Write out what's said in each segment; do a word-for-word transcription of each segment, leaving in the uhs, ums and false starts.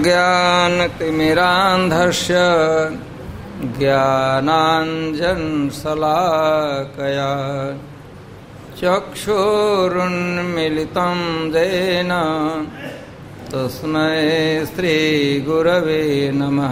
अज्ञानतिमिरान्धस्य ज्ञानाञ्जनशलाकया चक्षुरुन्मीलितं येन तस्मै श्रीगुरवे नमः।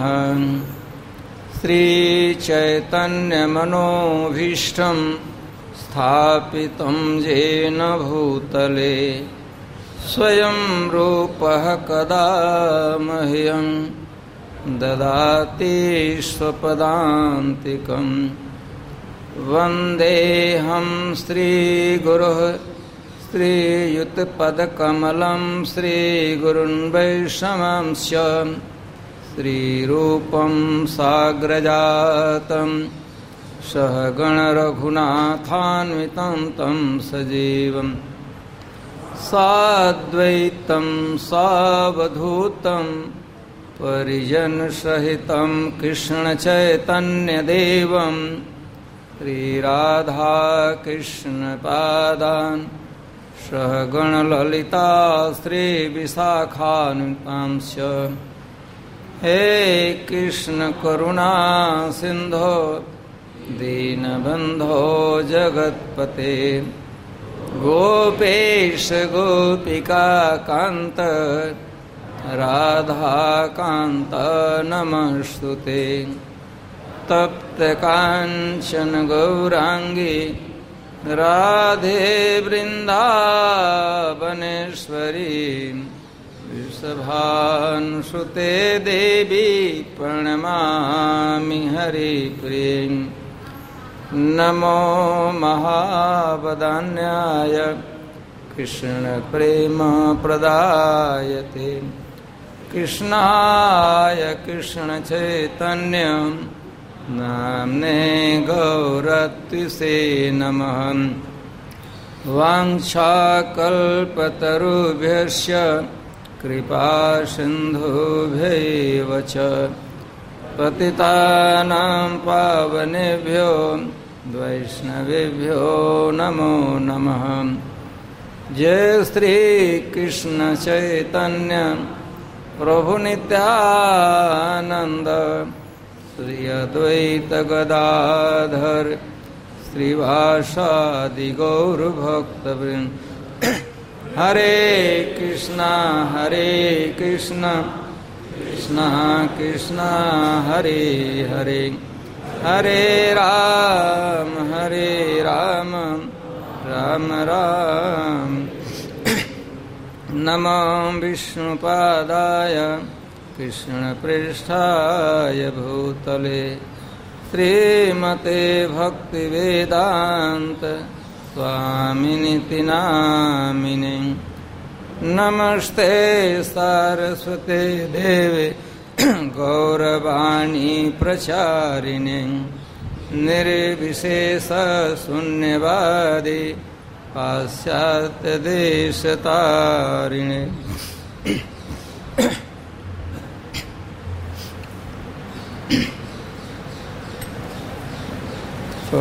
श्रीचैतन्यमनोभीष्टं स्थापितं येन भूतले स्वयं रूपः कदा मह्यं ददाति स्वपदान्तिकं। वन्देऽहं श्रीगुरुः श्रीयुतपदकमलं श्रीगुरुन् वैष्णवांश्च श्रीरूपं साग्रजातं सहगणरघुनाथान्वितं तं सजीवं साद्वैतं सावधूतं परिजनसहितं कृष्णचैतन्यदेवं श्रीराधाकृष्णपादान् सहगणललिता श्रीविशाखान्वितांश्च। हे कृष्ण करुणा सिंधो दीनबंधो जगत्पते गोपेश गोपिका कांत राधा कांत नमस्तुते। तप्त कांचन गौरांगी राधे वृंदावनेश्वरी वृषभानुसुते देवी प्रणमामि हरिप्रिये। नमो महावदान्याय कृष्ण प्रेम प्रदायते कृष्णाय कृष्ण चैतन्य नाम्ने गौरत्विषे नमः। वाञ्छाकल्पतरुभ्यश्च कृपा सिन्धुभ्यैव च पतितानां पावनेभ्यो वैष्णवेभ्यो नमो नमः। जय श्री कृष्ण चैतन्य प्रभु नित्यानंद श्री अद्वैत गदाधर श्रीवासादि गौर भक्तवृंद। हरे कृष्णा हरे कृष्णा कृष्णा कृष्णा हरे हरे हरे राम हरे राम राम राम। नमो विष्णुपादाय कृष्णपृष्ठाय भूतले श्रीमते भक्तिवेदांत स्वामिनिति नामिने। नमस्ते सारस्वते देवे गौरवाणी प्रचारिणे निर्विशेष शून्यवादी पाश्चात्य देशतारिणे। तो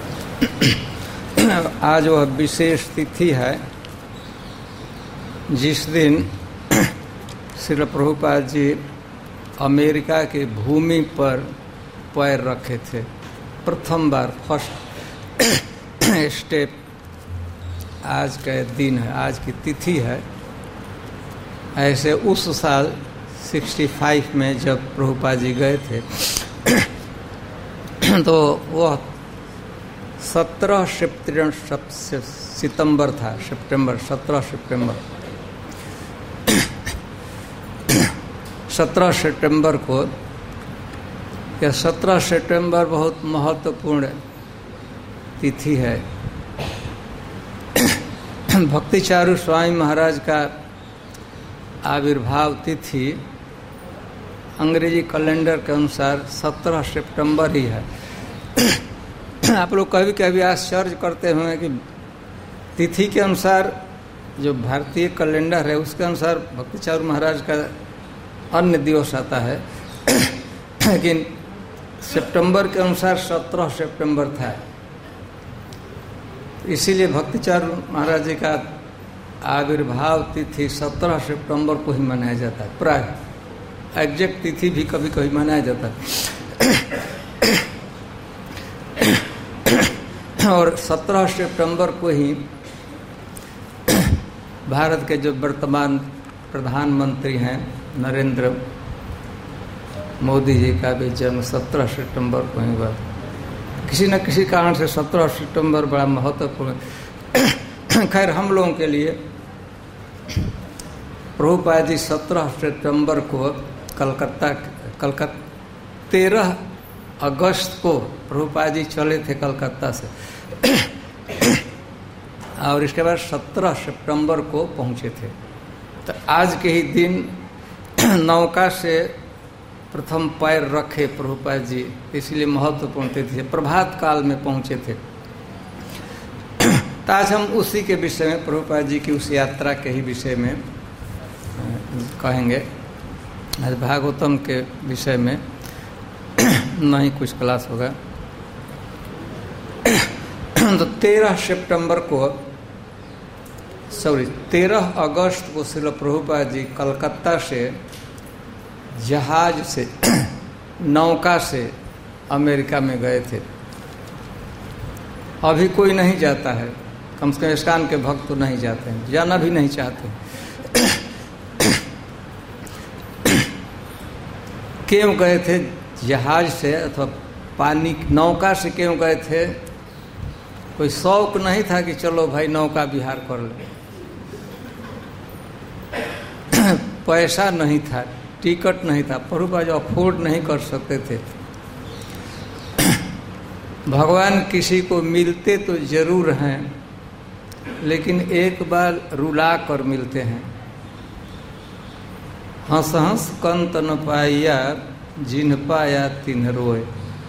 आज वह विशेष तिथि है जिस दिन श्रील प्रभुपाद जी अमेरिका के भूमि पर पैर रखे थे। प्रथम बार फर्स्ट स्टेप आज का दिन है, आज की तिथि है। ऐसे उस साल पैंसठ में जब प्रभुपाद जी गए थे तो वह सत्रह सितंबर था, सितंबर सत्रह सितंबर सत्रह सितंबर को। यह सत्रह सितंबर बहुत महत्वपूर्ण तिथि है। भक्तिचारू स्वामी महाराज का आविर्भाव तिथि अंग्रेजी कैलेंडर के अनुसार सत्रह सितंबर ही है। आप लोग कभी कभी आश्चर्य करते होंगे कि तिथि के अनुसार जो भारतीय कैलेंडर है उसके अनुसार भक्तिचारू महाराज का अन्य दिवस आता है, लेकिन सितंबर के अनुसार सत्रह सितंबर था। इसीलिए भक्तिचारू महाराज जी का आविर्भाव तिथि सत्रह सितंबर को ही मनाया जाता है प्राय। एग्जैक्ट तिथि भी कभी कभी मनाया जाता है। और सत्रह सितंबर को ही भारत के जो वर्तमान प्रधानमंत्री हैं नरेंद्र मोदी जी का भी जन्म सत्रह सितंबर को ही हुआ। किसी न किसी कारण से सत्रह सितंबर बड़ा महत्वपूर्ण। खैर हम लोगों के लिए प्रभुपाद जी सत्रह सितंबर को कलकत्ता कलकत्ता तेरह अगस्त को प्रभुपाद जी चले थे कलकत्ता से और इसके बाद सत्रह सितंबर को पहुंचे थे। तो आज के ही दिन नौका से प्रथम पैर रखे प्रभुपाद जी, इसलिए महत्वपूर्ण तिथि है। प्रभात काल में पहुंचे थे। तो आज हम उसी के विषय में, प्रभुपाद जी की उस यात्रा के ही विषय में कहेंगे। आज भागवतम के विषय में नहीं कुछ क्लास होगा। तो तेरह सितंबर को सॉरी तेरह अगस्त को श्रील प्रभुपाद जी कलकत्ता से जहाज से नौका से अमेरिका में गए थे। अभी कोई नहीं जाता है, कम से कम इस्कान के भक्त तो नहीं जाते हैं, जाना भी नहीं चाहते। क्यों गए थे जहाज से अथवा पानी नौका से क्यों गए थे? कोई शौक नहीं था कि चलो भाई नौका विहार कर ले। पैसा नहीं था, टिकट नहीं था, प्रभुपाद जी अफोर्ड नहीं कर सकते थे। भगवान किसी को मिलते तो जरूर हैं, लेकिन एक बार रुला कर मिलते हैं। हंस हंस कंत न पाया जिन पाया तिन्ह रोए।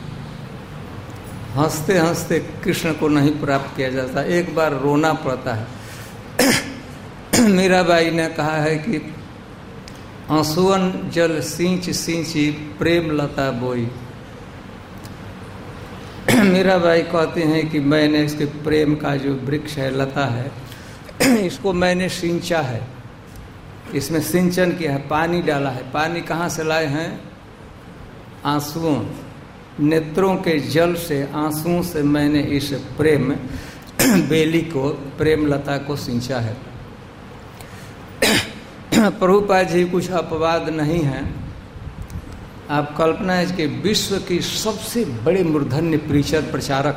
हंसते हंसते कृष्ण को नहीं प्राप्त किया जाता, एक बार रोना पड़ता है। मीराबाई ने कहा है कि आंसुअन जल सींच सींची प्रेम लता बोई। मीराबाई कहते हैं कि मैंने इसके प्रेम का जो वृक्ष है, लता है, इसको मैंने सिंचा है, इसमें सिंचन किया है, पानी डाला है। पानी कहाँ से लाए हैं? आंसुओं, नेत्रों के जल से, आंसुओं से मैंने इस प्रेम बेली को, प्रेम लता को सिंचा है। प्रभुपाद जी कुछ अपवाद नहीं है। आप कल्पना है कि विश्व की सबसे बड़े मूर्धन्य प्रीचर, प्रचारक,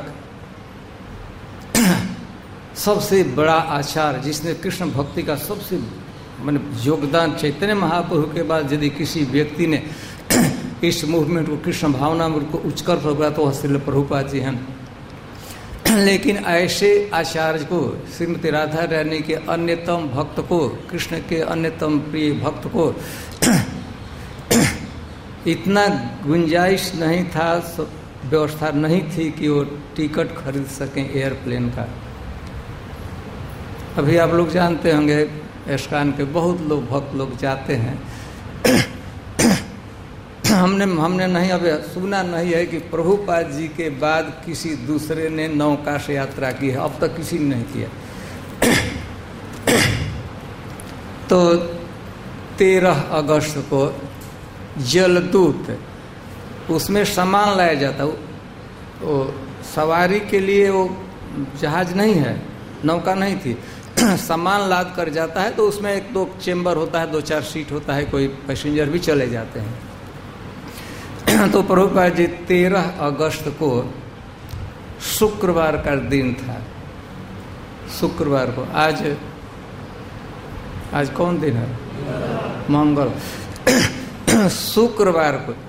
सबसे बड़ा आचार्य, जिसने कृष्ण भक्ति का सबसे माने योगदान, चैतन्य महाप्रभु के बाद यदि किसी व्यक्ति ने इस मूवमेंट को, कृष्ण भावना को उच्चकर होगा तो श्रील प्रभुपाद जी हैं। लेकिन ऐसे आचार्य को, श्रीमती राधा रानी के अन्यतम भक्त को, कृष्ण के अन्यतम प्रिय भक्त को इतना गुंजाइश नहीं था, व्यवस्था नहीं थी कि वो टिकट खरीद सकें एयरप्लेन का। अभी आप लोग जानते होंगे इस्कान के बहुत लोग, भक्त लोग जाते हैं। हमने हमने नहीं अभी सुना नहीं है कि प्रभुपाद जी के बाद किसी दूसरे ने नौका से यात्रा की है, अब तक किसी ने नहीं किया। तो तेरह अगस्त को जलदूत, उसमें सामान लाया जाता, वो सवारी के लिए वो जहाज नहीं है, नौका नहीं थी, सामान लाद कर जाता है। तो उसमें एक दो चेंबर होता है, दो चार सीट होता है, कोई पैसेंजर भी चले जाते हैं। तो प्रभुपाद जी तेरह अगस्त को शुक्रवार का दिन था। शुक्रवार को, आज आज कौन दिन है? मंगल। शुक्रवार को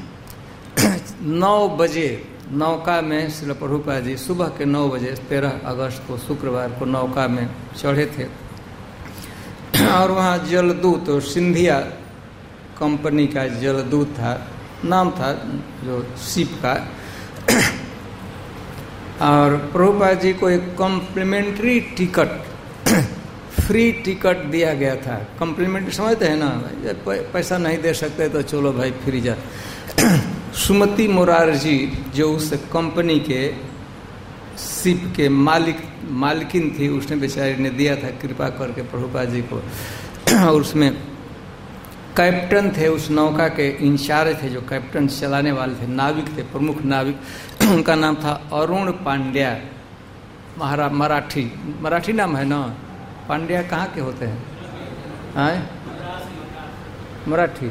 नौ बजे नौका में श्रील प्रभुपाद जी सुबह के नौ बजे तेरह अगस्त को शुक्रवार को नौका में चढ़े थे। और वहाँ जलदूत, और सिंधिया कंपनी का जलदूत था, नाम था जो शिप का। और प्रभुपाद जी को एक कॉम्प्लीमेंट्री टिकट, फ्री टिकट दिया गया था। कॉम्प्लीमेंट्री समझते हैं ना, पैसा नहीं दे सकते तो चलो भाई फ्री जा। सुमति मोरारजी जो उस कंपनी के शिप के मालिक मालकिन थी, उसने बेचारी ने दिया था कृपा करके प्रभुपाद जी को। और उसमें कैप्टन थे, उस नौका के इंचार्ज थे, जो कैप्टन चलाने वाले थे, नाविक थे, प्रमुख नाविक, उनका नाम था अरुण पांड्या। महारा मराठी मराठी नाम है ना? पांड्या कहाँ के होते हैं? हाँ, मराठी।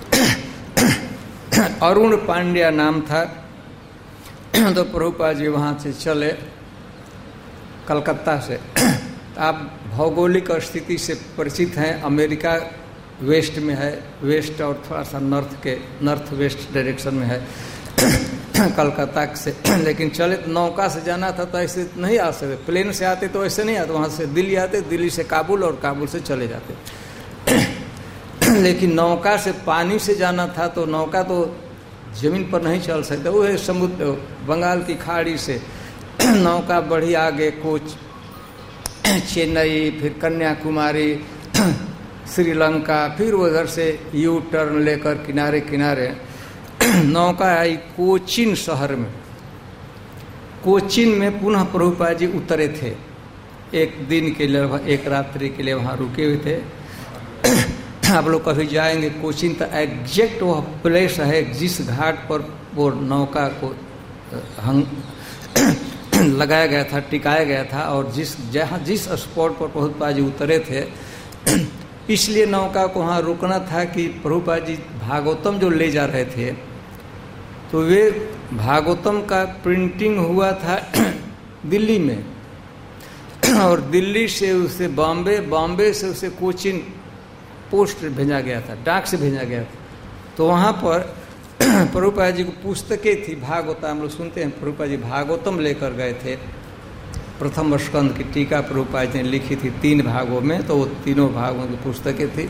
अरुण पांड्या नाम था। तो प्रभुपाद जी वहाँ से चले कलकत्ता से। आप भौगोलिक स्थिति से परिचित हैं, अमेरिका वेस्ट में है, वेस्ट और थोड़ा सा नॉर्थ के नॉर्थ वेस्ट डायरेक्शन में है कलकत्ता से। लेकिन चले तो नौका से जाना था तो ऐसे नहीं आ सकते, प्लेन से आते तो ऐसे नहीं आते, वहाँ से दिल्ली आते, दिल्ली से काबुल और काबुल से चले जाते। लेकिन नौका से पानी से जाना था तो नौका तो जमीन पर नहीं चल सकता, वो है समुद्र बंगाल की खाड़ी से नौका बढ़ी आगे कोच चेन्नई, फिर कन्याकुमारी, श्रीलंका, फिर उधर से यू टर्न लेकर किनारे किनारे नौका आई कोचीन शहर में। कोचीन में पुनः प्रभुपाद जी उतरे थे, एक दिन के लिए, एक रात्रि के लिए वहाँ रुके हुए थे। आप लोग कभी जाएंगे कोचीन तो एग्जैक्ट वह प्लेस है जिस घाट पर वो नौका को हंग लगाया गया था, टिकाया गया था, और जिस जहाँ जिस स्पॉट पर प्रभुपाद जी उतरे थे, इसलिए नौका को वहाँ रुकना था कि प्रभुपाद जी भागवतम जो ले जा रहे थे तो वे भागवतम का प्रिंटिंग हुआ था दिल्ली में, और दिल्ली से उसे बॉम्बे, बॉम्बे से उसे कोचीन पोस्ट भेजा गया था, डाक से भेजा गया था। तो वहाँ पर प्रभुपाद जी को पुस्तकें थी, भागवत हम लोग सुनते हैं, प्रभुपाद जी भागवतम लेकर गए थे। प्रथम स्कंद की टीका प्रभुपाद जी ने लिखी थी तीन भागों में, तो वो तीनों भागों की पुस्तकें थी।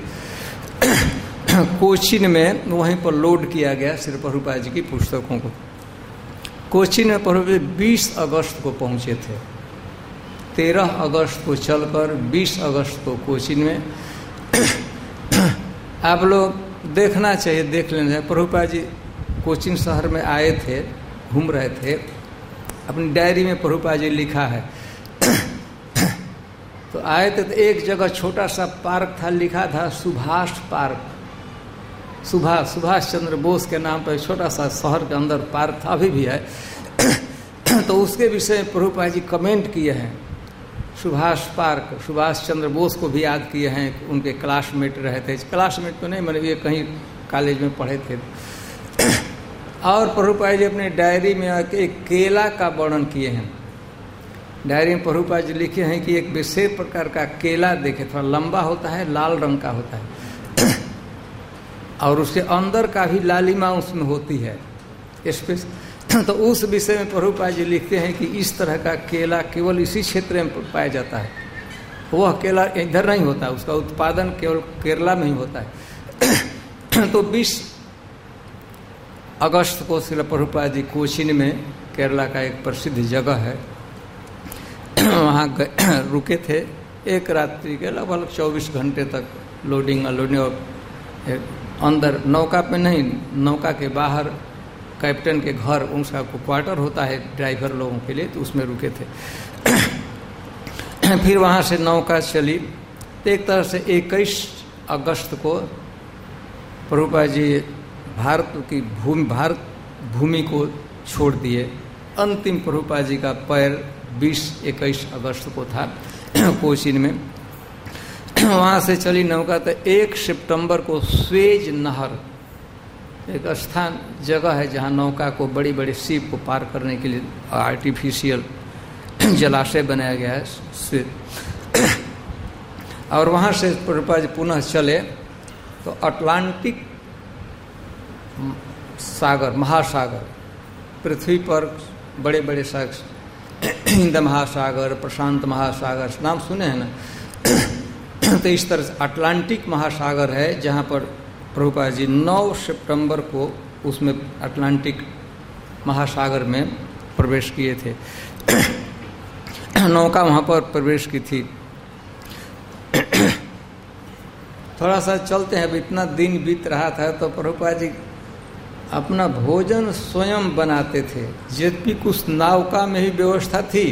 कोचीन में वहीं पर लोड किया गया श्री प्रभुपाद जी की पुस्तकों को। कोचीन में प्रभुपाद बीस अगस्त को पहुँचे थे, तेरह अगस्त को चलकर बीस अगस्त को कोचीन में। आप लोग देखना चाहिए, देख लेना चाहिए। प्रभुपाद जी कोचीन शहर में आए थे, घूम रहे थे, अपनी डायरी में प्रभुपाद जी लिखा है। तो आए थे तो एक जगह छोटा सा पार्क था, लिखा था सुभाष पार्क, सुभाष सुभाष चंद्र बोस के नाम पर छोटा सा शहर के अंदर पार्क था, अभी भी है। तो उसके विषय में प्रभुपाद जी कमेंट किए हैं, सुभाष पार्क, सुभाष चंद्र बोस को भी याद किए हैं, उनके क्लासमेट रहे थे, क्लासमेट तो नहीं, मैंने ये कहीं कॉलेज में पढ़े थे। और प्रभुपाद जी अपने डायरी में एक केला का वर्णन किए हैं। डायरी में प्रभुपाद जी लिखे हैं कि एक विशेष प्रकार का केला देखे, थोड़ा लंबा होता है, लाल रंग का होता है, और उसके अंदर का भी लालिमा उसमें होती है स्पेस। तो उस विषय में प्रभुपाद जी लिखते हैं कि इस तरह का केला केवल इसी क्षेत्र में पाया जाता है, वह केला इधर नहीं होता, उसका उत्पादन केवल केरला में ही होता है। तो बीस अगस्त को श्री प्रभुपाद जी कोचीन में, केरला का एक प्रसिद्ध जगह है, वहाँ रुके थे एक रात्रि के, लगभग चौबीस घंटे तक लोडिंग अनलोडिंग, और अंदर नौका पे नहीं, नौका के बाहर कैप्टन के घर, उसका क्वार्टर होता है ड्राइवर लोगों के लिए, तो उसमें रुके थे। फिर वहाँ से नौका चली, तो एक तरह से इक्कीस अगस्त को प्रभुपाद जी भारत की भूमि भारत भूमि को छोड़ दिए। अंतिम प्रभुपाद जी का पैर बीस इक्कीस अगस्त को था कोचीन में। वहाँ से चली नौका, तो एक सितंबर को स्वेज नहर, एक स्थान जगह है जहाँ नौका को, बड़ी बड़ी शिप को पार करने के लिए आर्टिफिशियल जलाशय बनाया गया है। और वहाँ से प्रभुपाद जी पुनः चले तो अटलांटिक सागर, महासागर, पृथ्वी पर बड़े बड़े सागर, हिंद महासागर, प्रशांत महासागर, नाम सुने हैं ना। तो इस तरह से अटलांटिक महासागर है जहाँ पर प्रभुपाद जी नौ सितंबर को उसमें अटलांटिक महासागर में प्रवेश किए थे। नौका वहाँ पर प्रवेश की थी। थोड़ा सा चलते हैं, अब इतना दिन बीत रहा था तो प्रभुपाद जी अपना भोजन स्वयं बनाते थे। यद्यपि कुछ नौका में ही व्यवस्था थी,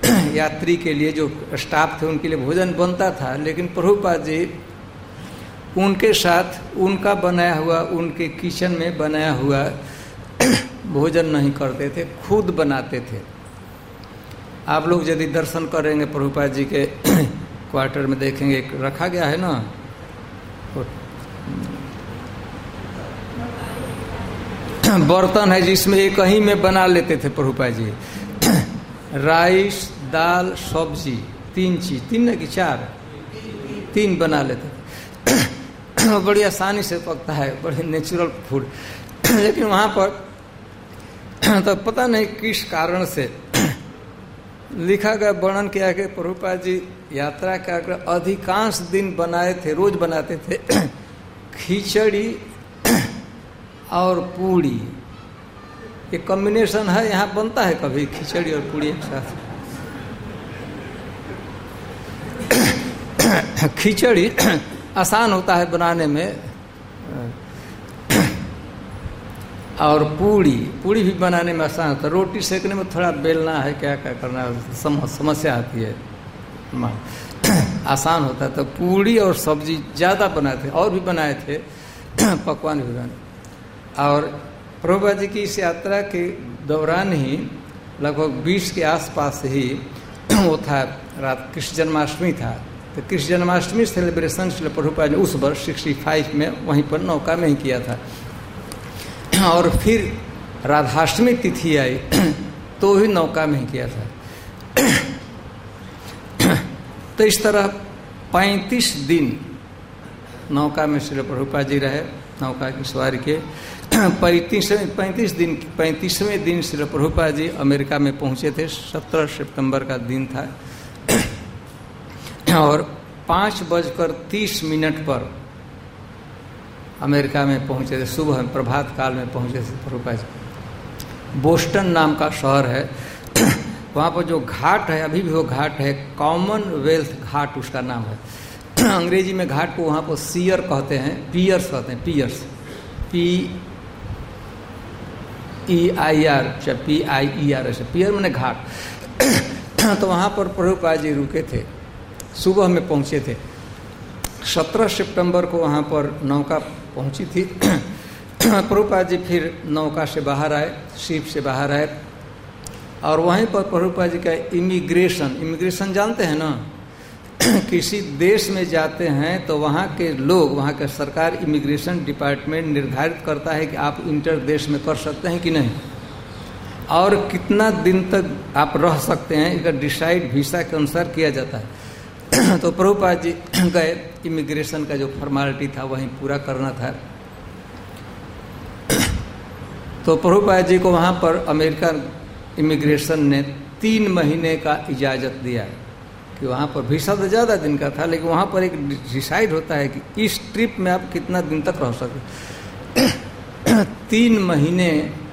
यात्री के लिए जो स्टाफ थे उनके लिए भोजन बनता था, लेकिन प्रभुपाद जी उनके साथ उनका बनाया हुआ, उनके किचन में बनाया हुआ भोजन नहीं करते थे, खुद बनाते थे। आप लोग यदि दर्शन करेंगे प्रभुपाद जी के क्वार्टर में देखेंगे, एक रखा गया है ना, बर्तन है जिसमें एक ही में बना लेते थे प्रभुपाद जी, राइस, दाल, सब्जी, तीन चीज, तीन नहीं कि चार, तीन बना लेते थे। बड़ी आसानी से पकता है, बड़े नेचुरल फूड। लेकिन वहाँ पर तो पता नहीं किस कारण से लिखा गया, वर्णन किया कि प्रभुपाद जी यात्रा का अधिकांश दिन बनाए थे, रोज बनाते थे खिचड़ी और पूड़ी। ये कॉम्बिनेशन है, यहाँ बनता है कभी खिचड़ी और पूड़ी एक साथ। खिचड़ी आसान होता है बनाने में, और पूड़ी पूड़ी भी बनाने में आसान होता है। रोटी सेकने में थोड़ा बेलना है, क्या क्या करना है, सम, समस्या आती है। आसान होता है। तो पूड़ी और सब्जी ज़्यादा बनाए थे, और भी बनाए थे, पकवान भी बनाए। और प्रभुपाद जी की इस यात्रा के दौरान ही लगभग बीस के आसपास ही वो था, रात कृष्ण जन्माष्टमी था। तो कृष्ण जन्माष्टमी सेलिब्रेशन प्रभुपाद ने उस वर्ष सिक्सटी फाइव में वहीं पर नौका में ही किया था। और फिर राधाष्टमी तिथि आई तो ही नौका में ही किया था। तो इस तरह पैंतीस दिन नौका में श्री प्रभुपाद जी रहे, नौका की सवारी के। पैंतीसवें पैंतीस दिन पैंतीसवें दिन श्री प्रभुपाद जी अमेरिका में पहुंचे थे। सत्रह सितंबर का दिन था और पाँच बजकर तीस मिनट पर अमेरिका में पहुंचे थे। सुबह में प्रभात काल में पहुंचे थे प्रभुपाद जी। बोस्टन नाम का शहर है, वहाँ पर जो घाट है, अभी भी वो घाट है, कॉमनवेल्थ घाट उसका नाम है। अंग्रेजी में घाट को वहाँ पर सीयर कहते हैं, पियर्स कहते हैं, Peirce, P E I R, चाहे पी आई ई आर ऐसे, पियर मैंने घाट। तो वहाँ पर प्रभुपाद जी रुके थे, सुबह में पहुँचे थे। सत्रह सितंबर को वहाँ पर नौका पहुँची थी। प्रभुपाद जी फिर नौका से बाहर आए, शिप से बाहर आए, और वहीं पर प्रभुपाद जी का इमिग्रेशन, इमिग्रेशन जानते हैं ना, किसी देश में जाते हैं तो वहाँ के लोग, वहाँ का सरकार इमिग्रेशन डिपार्टमेंट निर्धारित करता है कि आप इंटर देश में कर सकते हैं कि नहीं, और कितना दिन तक आप रह सकते हैं, इसका डिसाइड वीसा के अनुसार किया जाता है। तो प्रभुपाद जी गए, इमिग्रेशन का जो फॉर्मेलिटी था वहीं पूरा करना था। तो प्रभुपाद जी को वहाँ पर अमेरिकन इमिग्रेशन ने तीन महीने का इजाज़त दिया कि वहाँ पर वीसा तो ज़्यादा दिन का था, लेकिन वहाँ पर एक डिसाइड होता है कि इस ट्रिप में आप कितना दिन तक रह सकते। तीन महीने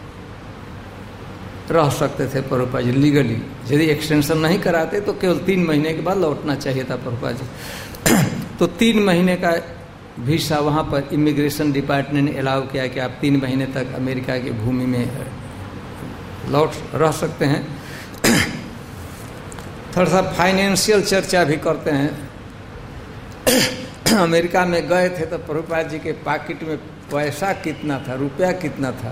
रह सकते थे प्रभुपाद जी लीगली। यदि एक्सटेंशन नहीं कराते तो केवल तीन महीने के बाद लौटना चाहिए था प्रभुपाद जी। तो तीन महीने का वीसा वहाँ पर इमिग्रेशन डिपार्टमेंट ने अलाउ किया कि आप तीन महीने तक अमेरिका की भूमि में लौट रह सकते हैं। थोड़ा सा फाइनेंशियल चर्चा भी करते हैं। अमेरिका में गए थे तो प्रभुपाद जी के पॉकेट में पैसा कितना था, रुपया कितना था,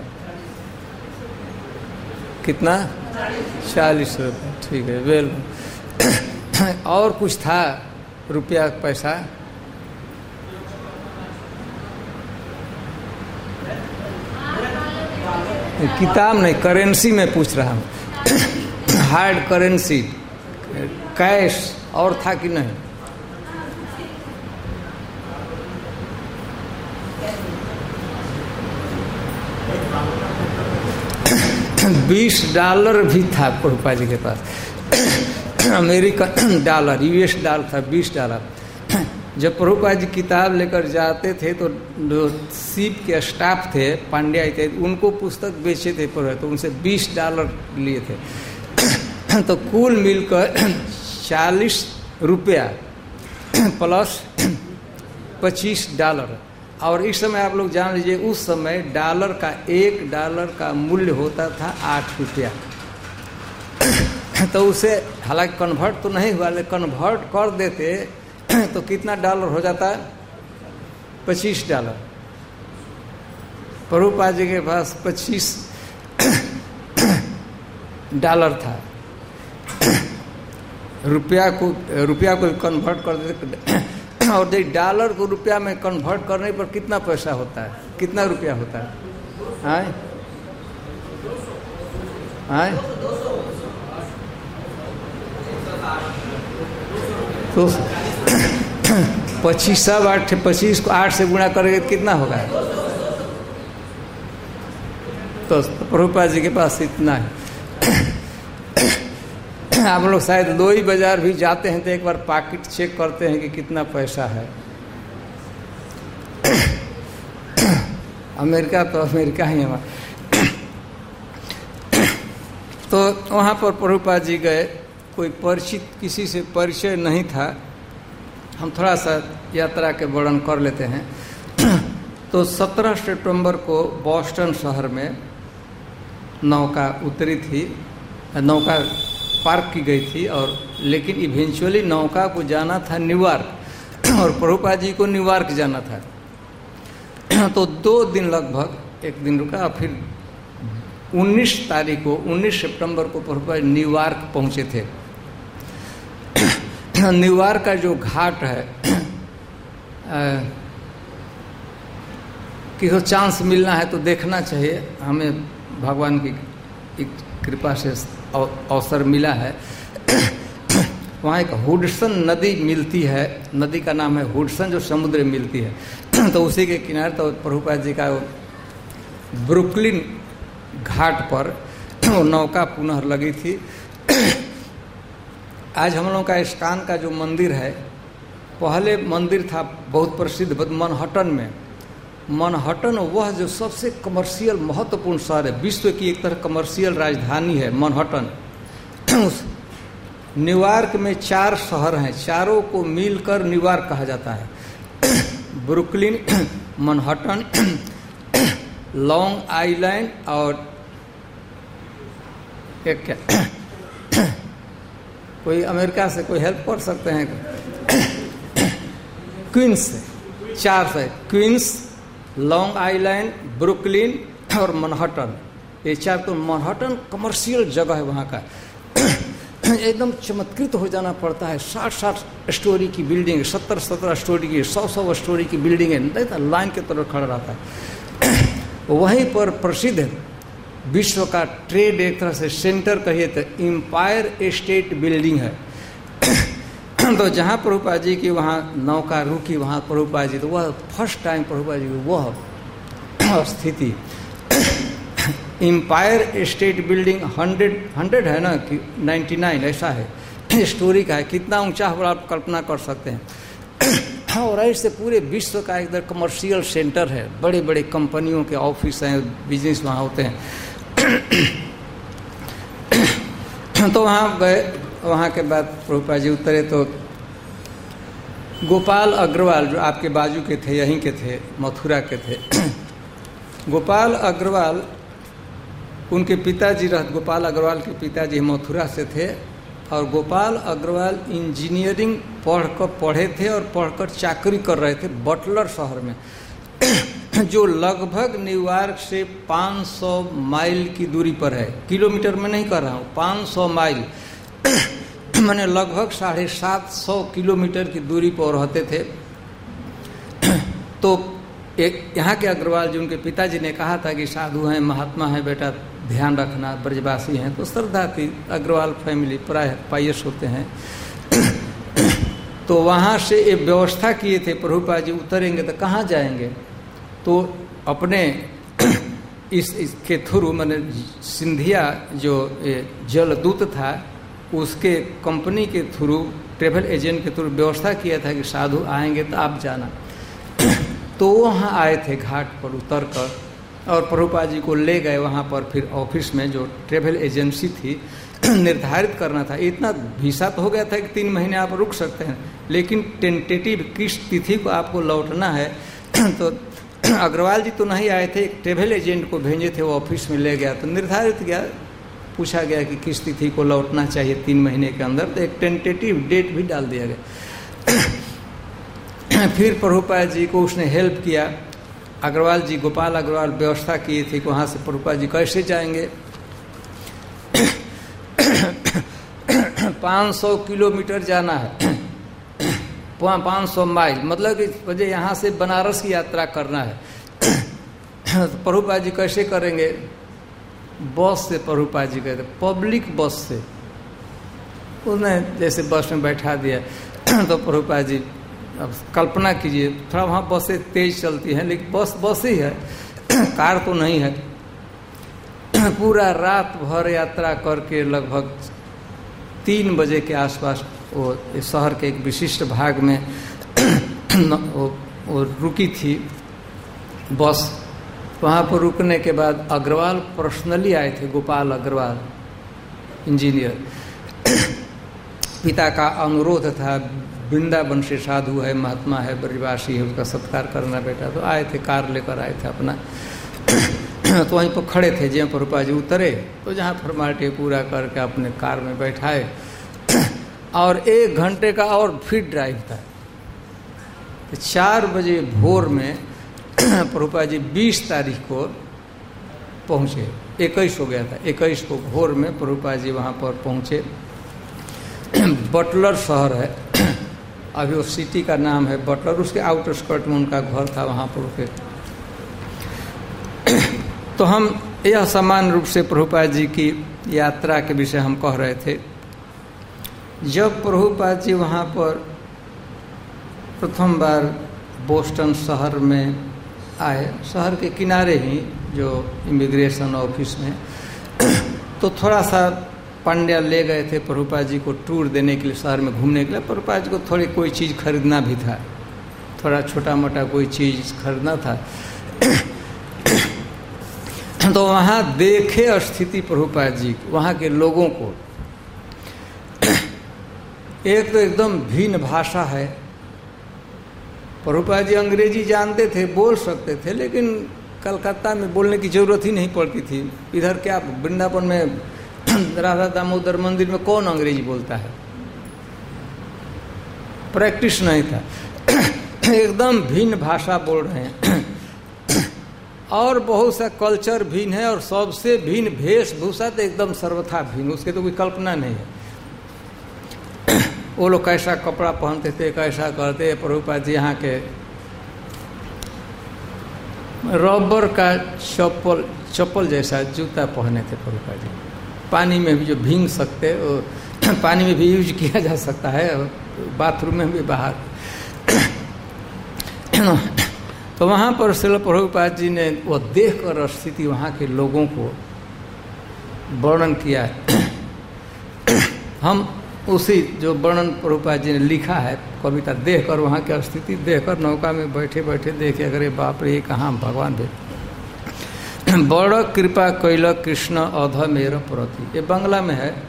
कितना, चालीस रुपये, ठीक है, वेल। और कुछ था रुपया पैसा, किताब नहीं, करेंसी में पूछ रहा हूँ। हार्ड करेंसी, कैश और था कि नहीं? बीस डॉलर भी था प्रभुपाद जी के पास। अमेरिकन डॉलर, यूएस डॉलर था बीस डॉलर। जब प्रभुपाद जी किताब लेकर जाते थे तो जो शिप के स्टाफ थे, पांड्या थे, उनको पुस्तक बेचे थे प्रभुपाद, तो उनसे बीस डॉलर लिए थे। तो कुल मिलकर चालीस रुपया प्लस पच्चीस डॉलर। और इस समय आप लोग जान लीजिए, उस समय डॉलर का, एक डॉलर का मूल्य होता था आठ रुपया। तो उसे हालांकि कन्वर्ट तो नहीं हुआ, लेकिन कन्वर्ट कर देते तो कितना डॉलर हो जाता है? पच्चीस डॉलर। प्रभुपाद जी के पास पच्चीस डॉलर था। रुपया को रुपया को कन्वर्ट कर देते और देख डॉलर को रुपया में कन्वर्ट करने पर कितना पैसा होता है, कितना रुपया होता है? आए आए तो पच्चीस सब आठ पच्चीस को आठ से गुणा करेंगे कितना होगा? तो प्रभुपाद जी के पास इतना है। आप लोग शायद दो ही बाजार भी जाते हैं तो एक बार पॉकेट चेक करते हैं कि कितना पैसा है। अमेरिका तो अमेरिका ही है। तो वहाँ पर प्रभुपाद जी गए, कोई परिचित किसी से परिचय नहीं था। हम थोड़ा सा यात्रा के वर्णन कर लेते हैं। तो सत्रह सितंबर को बॉस्टन शहर में नौका उतरी थी, नौका पार्क की गई थी और लेकिन इवेंचुअली नौका को जाना था न्यूयॉर्क और प्रभुपाद जी को न्यूयॉर्क जाना था। तो दो दिन लगभग एक दिन रुका, फिर उन्नीस तारीख को उन्नीस सितंबर को प्रभुपाद न्यूयॉर्क पहुंचे थे। न्यूयॉर्क का जो घाट है, किसी चांस मिलना है तो देखना चाहिए। हमें भगवान की कृपा से अवसर मिला है। वहाँ एक हुडसन नदी मिलती है, नदी का नाम है हुडसन, जो समुद्र में मिलती है। तो उसी के किनारे तो प्रभुपाद जी का ब्रुकलिन घाट पर वो नौका पुनः लगी थी। आज हम लोगों का इस्कान का जो मंदिर है, पहले मंदिर था बहुत प्रसिद्ध मनहट्टन में। मनहट्टन वह जो सबसे कमर्शियल महत्वपूर्ण शहर है, विश्व की एक तरह कमर्शियल राजधानी है मनहट्टन। उस न्यूयॉर्क में चार शहर हैं, चारों को मिलकर न्यूयॉर्क कहा जाता है। ब्रुकलिन, मनहट्टन, लॉन्ग आइलैंड और एक क्या कोई अमेरिका से कोई हेल्प कर सकते हैं? क्वींस से, चार से क्वींस, लॉन्ग आइलैंड, ब्रुकलिन और मनहट्टन। ये चार तो मनहट्टन कमर्शियल जगह है वहाँ का। एकदम चमत्कृत हो जाना पड़ता है। साठ साठ स्टोरी की बिल्डिंग, सत्तर सत्तर स्टोरी की, सौ सौ स्टोरी की बिल्डिंग है, नहीं तो लाइन के तरफ खड़ा रहता है। वहीं पर प्रसिद्ध विश्व का ट्रेड एक तरह से सेंटर कहिए तो एम्पायर स्टेट बिल्डिंग है। तो जहाँ प्रभुपाद जी की वहाँ नौका रुकी, वहाँ प्रभुपाद जी, तो वह फर्स्ट टाइम प्रभुपाद जी की वह स्थिति। Empire State Building hundred hundred है ना कि नाइन्टी नाइन ऐसा है स्टोरी का है। कितना ऊंचा हो आप कल्पना कर सकते हैं। और ऐसे पूरे विश्व का इधर कमर्शियल सेंटर है, बड़े बड़े कंपनियों के ऑफिस हैं, बिजनेस वहाँ होते हैं। तो वहाँ गए, वहाँ के बाद प्रभुपाद जी उतरे तो गोपाल अग्रवाल जो आपके बाजू के थे, यहीं के थे, मथुरा के थे। गोपाल अग्रवाल उनके पिताजी रह गोपाल अग्रवाल के पिताजी मथुरा से थे और गोपाल अग्रवाल इंजीनियरिंग पढ़कर पढ़े थे और पढ़कर चाकरी कर रहे थे बटलर शहर में, जो लगभग न्यूयॉर्क से पाँच सौ माइल की दूरी पर है। किलोमीटर में नहीं कर रहा हूँ, पाँच सौ माइल मैंने लगभग साढ़े सात सौ किलोमीटर की दूरी पर रहते थे। तो एक यहाँ के अग्रवाल जी, उनके पिताजी ने कहा था कि साधु हैं, महात्मा हैं, बेटा ध्यान रखना, ब्रजवासी हैं। तो श्रद्धा थी, अग्रवाल फैमिली प्राय पायस होते हैं। तो वहाँ से एक व्यवस्था किए थे, प्रभुपाद जी उतरेंगे तो कहाँ जाएंगे, तो अपने इस इसके थ्रू मैंने सिंधिया जो जलदूत था उसके कंपनी के थ्रू, ट्रेवल एजेंट के थ्रू व्यवस्था किया था कि साधु आएंगे तो आप जाना। तो वहाँ आए थे घाट पर उतर कर और प्रभुपाद जी को ले गए वहाँ पर। फिर ऑफिस में जो ट्रेवल एजेंसी थी निर्धारित करना था, इतना वीसा तो हो गया था कि तीन महीने आप रुक सकते हैं, लेकिन टेंटेटिव किस तिथि को आपको लौटना है। तो अग्रवाल जी तो नहीं आए थे, एक ट्रेवल एजेंट को भेजे थे, वो ऑफिस में ले गया। तो निर्धारित गया, पूछा गया कि किस तिथि को लौटना चाहिए तीन महीने के अंदर, तो एक टेंटेटिव डेट भी डाल दिया गया। फिर प्रभुपाद जी को उसने हेल्प किया। अग्रवाल जी, गोपाल अग्रवाल व्यवस्था किए थे कि वहाँ से प्रभुपाद जी कैसे जाएंगे। पाँच सौ किलोमीटर जाना है, पाँच सौ माइल, मतलब कि मुझे यहाँ से बनारस की यात्रा करना है। तो प्रभुपाद जी कैसे करेंगे? बस से प्रभुपाद जी कहते, पब्लिक बस से। उन्हें जैसे बस में बैठा दिया तो प्रभुपाद जी, अब कल्पना कीजिए, थोड़ा वहाँ बसें तेज चलती हैं लेकिन बस बस ही है, कार तो नहीं है। पूरा रात भर यात्रा करके लगभग तीन बजे के आसपास वो शहर के एक विशिष्ट भाग में वो, वो रुकी थी बस। वहाँ पर रुकने के बाद अग्रवाल पर्सनली आए थे, गोपाल अग्रवाल इंजीनियर। पिता का अनुरोध था, वृंदावन से साधु है, महात्मा है, ब्रजवासी है, उसका सत्कार करना बेटा। तो आए थे, कार लेकर आए थे अपना। तो वहीं पर खड़े थे। जहाँ प्रभुपाद जी उतरे तो जहाँ फॉर्मालिटी पूरा करके अपने कार में बैठाए और एक घंटे का और फिर ड्राइव था। तो चार बजे भोर में प्रभुपाद जी बीस तारीख को पहुँचे। इक्कीस हो गया था, इक्कीस को भोर में प्रभुपाद जी वहाँ पर पहुँचे। बटलर शहर है, अभी उस सिटी का नाम है बटलर, उसके आउटर स्कर्ट में उनका घर था, वहाँ पर रुके। तो हम यह सामान्य रूप से प्रभुपाद जी की यात्रा के विषय हम कह रहे थे। जब प्रभुपाद जी वहाँ पर प्रथम बार बोस्टन शहर में आए, शहर के किनारे ही जो इमिग्रेशन ऑफिस में, तो थोड़ा सा पांड्या ले गए थे प्रभुपाद जी को टूर देने के लिए, शहर में घूमने के लिए। प्रभुपाद जी को थोड़ी कोई चीज़ खरीदना भी था, थोड़ा छोटा मोटा कोई चीज़ खरीदना था। तो वहाँ देखे स्थिति प्रभुपाद जी, वहाँ के लोगों को। एक तो एकदम भिन्न भाषा है। प्रभुपाद जी अंग्रेजी जानते थे, बोल सकते थे, लेकिन कलकत्ता में बोलने की जरूरत ही नहीं पड़ती थी। इधर क्या वृंदावन में राधा दामोदर मंदिर में कौन अंग्रेजी बोलता है? प्रैक्टिस नहीं था। एकदम भिन्न भाषा बोल रहे हैं और बहुत सा कल्चर भिन्न है और सबसे भिन्न वेशभूषा तो एकदम सर्वथा भिन्न, उसके तो कोई कल्पना नहीं है। वो लोग कैसा कपड़ा पहनते थे, कैसा करते। प्रभुपाद जी यहाँ के रबर का चप्पल चप्पल जैसा जूता पहने थे प्रभुपाद जी। पानी में भी जो भींग सकते, वो पानी में भी यूज किया जा सकता है, बाथरूम में भी, बाहर। तो वहाँ पर श्रील प्रभुपाद जी ने वो देख कर स्थिति वहाँ के लोगों को वर्णन किया है। हम उसी जो वर्णन प्रभुपाद जी ने लिखा है कविता, देख कर, वहाँ की स्थिति देख कर नौका में बैठे बैठे देखे, अरे बाप रे, कहाँ भगवान भी बड़ कृपा कैल कृष्ण अध मेर प्रति। ये बांग्ला में है।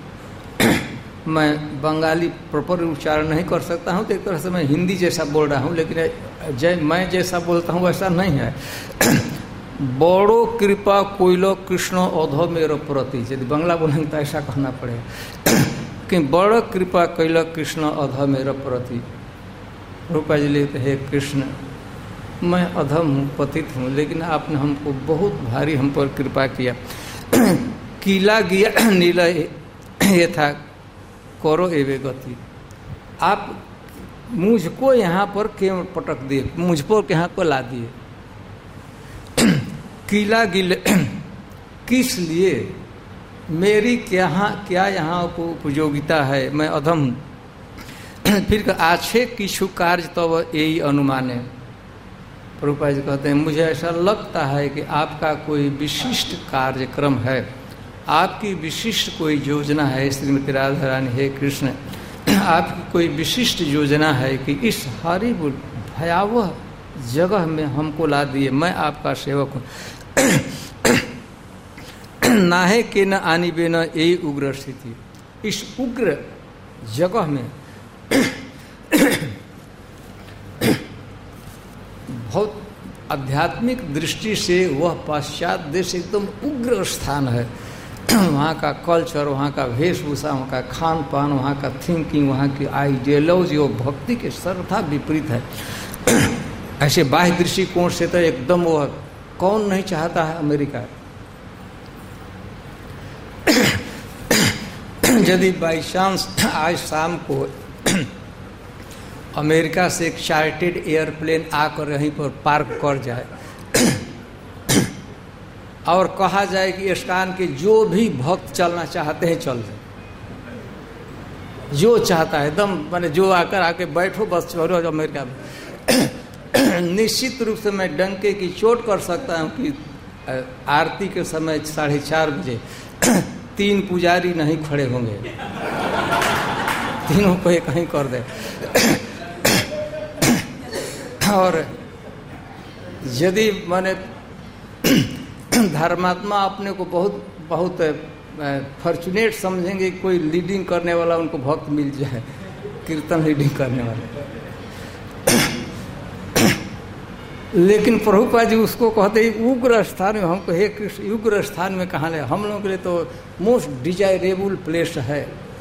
मैं बंगाली प्रॉपर उच्चारण नहीं कर सकता हूँ, तो एक तरह से मैं हिंदी जैसा बोल रहा हूँ, लेकिन जै मैं जैसा बोलता हूँ वैसा नहीं है। बड़ो कृपा कोइलो कृष्ण अध मेर प्रति, यदि बांग्ला बोलेंगे तो ऐसा कहना पड़ेगा कि बड़ कृपा कैल कृष्ण अध मेर प्रति। रूपा जी लिखते, हे कृष्ण, मैं अधम हूँ, पतित हूँ, लेकिन आपने हमको बहुत भारी हम पर कृपा किया। किला गया नीला ये था करो एवे गति। आप मुझको यहाँ पर क्यों पटक दिए, मुझ पर यहाँ को ला दिए। किला गिले किस लिए, मेरी क्या क्या यहाँ को उपयोगिता है, मैं अधम हूँ। फिर आछे किछु कार्य तब तो यही अनुमाने। प्रभुपाद जी कहते हैं, मुझे ऐसा लगता है कि आपका कोई विशिष्ट कार्यक्रम है, आपकी विशिष्ट कोई योजना है श्रीमती राधा रानी, हे कृष्ण, आपकी कोई विशिष्ट योजना है कि इस हरी भयावह जगह में हमको ला दिए। मैं आपका सेवक हूँ। नाहे के न आनी बे न यही उग्र स्थिति, इस उग्र जगह में बहुत आध्यात्मिक दृष्टि से वह पाश्चात्य देश एकदम उग्र स्थान है। वहाँ का कल्चर, वहाँ का वेशभूषा, वहाँ का खान पान, वहाँ का थिंकिंग, वहाँ की आइडियोलॉजी वो भक्ति के सर्वथा विपरीत है। ऐसे बाह्य दृष्टिकोण से तो एकदम वो कौन नहीं चाहता है अमेरिका। यदि बाई चांस आज शाम को अमेरिका से एक चार्टेड एयरप्लेन आकर यहीं पर पार्क कर जाए और कहा जाए कि इस्कान के जो भी भक्त चलना चाहते हैं चल जाए, जो चाहता है एकदम माने जो आकर आके बैठो बस चलो अमेरिका में, निश्चित रूप से मैं डंके की चोट कर सकता हूँ कि आरती के समय साढ़े चार बजे तीन पुजारी नहीं खड़े होंगे, तीनों को कहीं कर दे। और यदि माने धर्मात्मा अपने को बहुत बहुत फॉर्चुनेट समझेंगे, कोई लीडिंग करने वाला उनको भक्त मिल जाए, कीर्तन लीडिंग करने वाले। लेकिन प्रभुपाद जी उसको कहते हैं उग्र स्थान में, हमको हे कृष्ण उग्र स्थान में कहाँ ले, हम लोगों के लिए तो मोस्ट डिजायरेबल प्लेस है।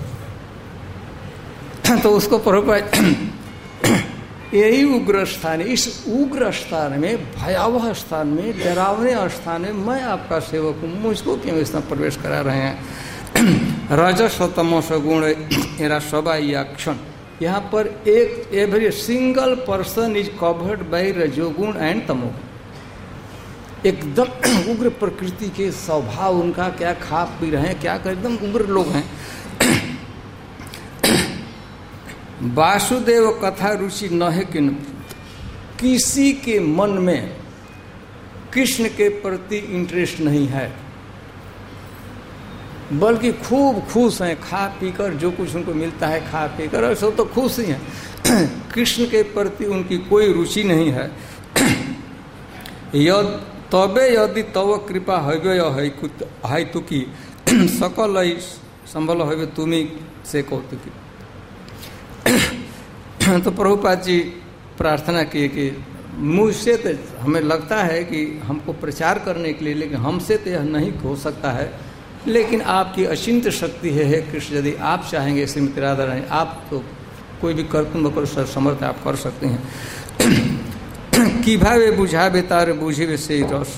तो उसको प्रभुपाद यही उग्र स्थान है, इस उग्र स्थान में, भयावह स्थान में, डरावने स्थान में मैं आपका सेवक हूँ, मुझको क्यों इसमें प्रवेश करा रहे हैं। रजस तमस गुण एरा सभा या क्षण, यहाँ पर एक every single person is covered by रजोगुण एंड तमोगुण। एकदम उग्र प्रकृति के स्वभाव उनका, क्या खा पी रहे हैं, क्या कर, एकदम उग्र लोग हैं। वासुदेव कथा रुचि न है कि किसी के मन में कृष्ण के प्रति इंटरेस्ट नहीं है, बल्कि खूब खुश हैं खा पीकर, जो कुछ उनको मिलता है खा पीकर, और सब तो खुश ही हैं। कृष्ण के प्रति उनकी कोई रुचि नहीं है। यद तबे यदि तव कृपा हवे है तु की सकल संबल हवे तुम्ही से कौतुकी। तो प्रभुपाद जी प्रार्थना किए कि मुझसे तो हमें लगता है कि हमको प्रचार करने के लिए, लेकिन हमसे तो यह नहीं हो सकता है, लेकिन आपकी अचिंत्य शक्ति है, है कृष्ण, यदि आप चाहेंगे श्रीमती राधा रानी, आप तो कोई भी कर्तव्य कर समर्थ आप कर सकते हैं। कि भावे बुझावे तारे बुझे से रस,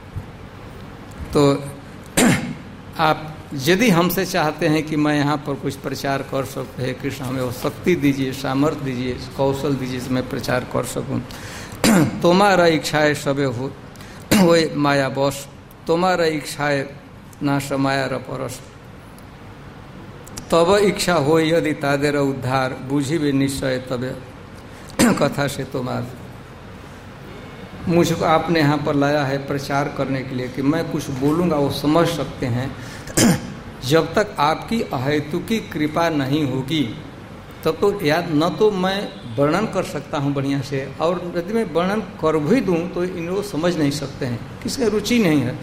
तो आप यदि हमसे चाहते हैं कि मैं यहाँ पर कुछ प्रचार कर सकते हैं, कृष्ण हमें वो शक्ति दीजिए, सामर्थ्य दीजिए, कौशल दीजिए, मैं प्रचार कर सकूँ। तुम्हारा इच्छाएं सबे हो वो माया बस, तुम्हारा इच्छाएं ना समाया रपरस, तब इच्छा हो यदि तादेर उद्धार, बुझी भी निश्चय तबे कथा से तुम्हार। मुझको आपने यहाँ पर लाया है प्रचार करने के लिए कि मैं कुछ बोलूँगा वो समझ सकते हैं। जब तक आपकी अहेतुकी कृपा नहीं होगी तब तो याद न तो मैं वर्णन कर सकता हूँ बढ़िया से, और यदि मैं वर्णन कर भी दूँ तो इन लोग समझ नहीं सकते हैं, किसकी रुचि नहीं है।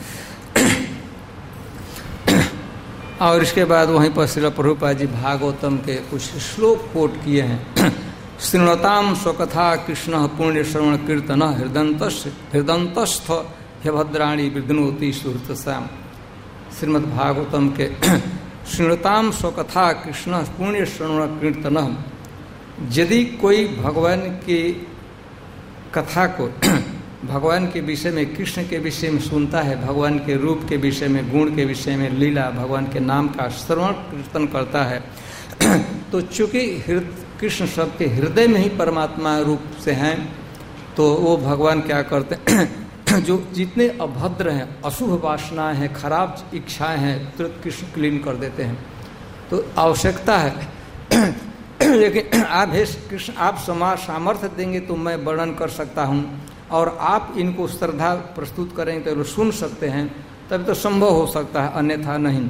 और इसके बाद वहीं पर श्रील प्रभुपाद जी भागवतम के कुछ श्लोक कोट किए हैं। श्रृणताम स्वकथा कृष्ण पुण्य श्रवण कीर्तन हृदंतस्थ हृदंतस्थ हे भद्राणी विघ्नोति सुहृतसाम। श्रीमद् भागवतम के श्रृणताम स्वकथा कृष्ण पुण्य श्रवण कीर्तन, यदि कोई भगवान की कथा को, भगवान के विषय में, कृष्ण के विषय में सुनता है, भगवान के रूप के विषय में, गुण के विषय में, लीला, भगवान के नाम का श्रवण कीर्तन करता है, तो चूंकि कृष्ण सबके हृदय में ही परमात्मा रूप से हैं, तो वो भगवान क्या करते हैं, जो जितने अभद्र हैं, अशुभ वासनाएं हैं, खराब इच्छाएं हैं, तुरंत कृष्ण क्लीन कर देते हैं। तो आवश्यकता है, लेकिन आप हे कृष्ण आप समाज सामर्थ्य देंगे तो मैं वर्णन कर सकता हूँ, और आप इनको श्रद्धा प्रस्तुत करेंगे तो सुन सकते हैं, तब तो संभव हो सकता है, अन्यथा नहीं।